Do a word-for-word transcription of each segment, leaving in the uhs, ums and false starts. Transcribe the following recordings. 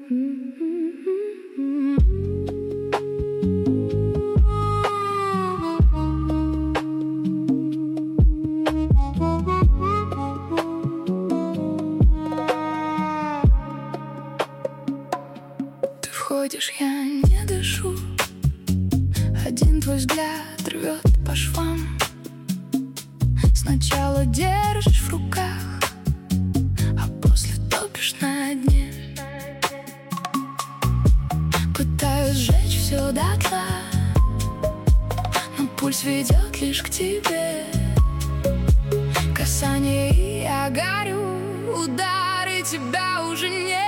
Ты входишь, я не дышу. Один твой взгляд рвет по швам. Сначала держишь в руках, а после топишь на дне. Пытаюсь сжечь все дотла, но пульс ведет лишь к тебе. Касание, и я горю, удары тебя уже нет.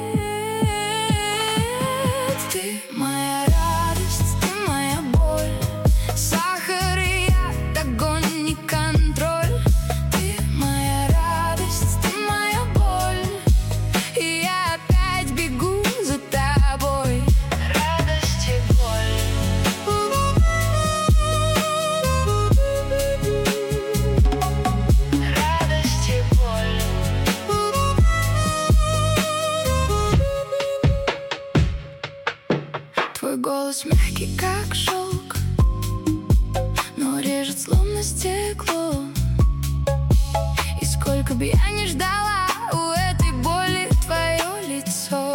Ты моя радость, ты моя боль, сахар и яд, огонь и контроль. Ты моя радость, ты моя боль, и я опять бегу за тобой. Радость и боль. Радость и боль. Твой голос мягкий, как шелк, но режет словно стекло. И сколько бы я ни ждала, у этой боли твое лицо.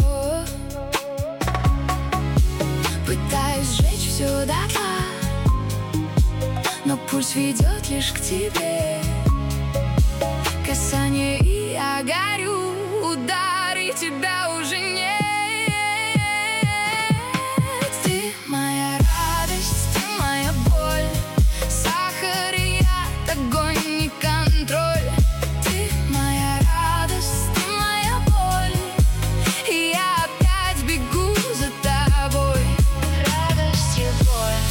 Пытаюсь сжечь все дотла, но пульс ведет лишь к тебе. Касание, и я горю, удары тебя уже нет. Ты моя радость, ты моя боль, сахар и яд, огонь и контроль. Ты моя радость, ты моя боль, и я опять бегу за тобой. Радость и боль.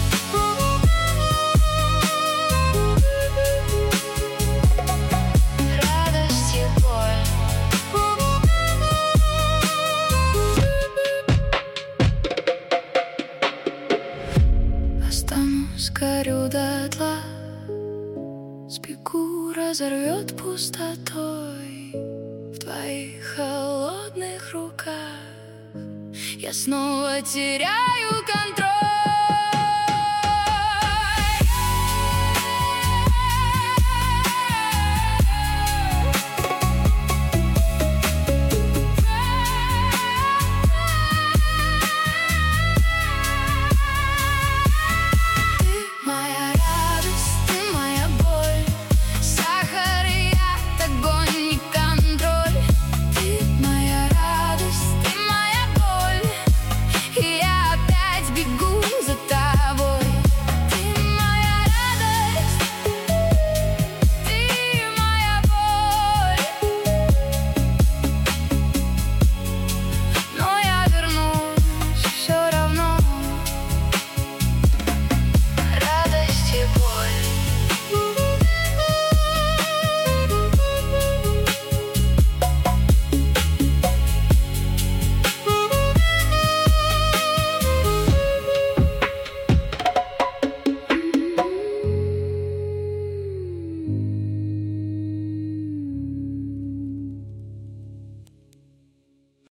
Радость и боль. Останусь, горю дотла, сбегу, разорвет пустотой. В твоих холодных руках я снова теряю контроль.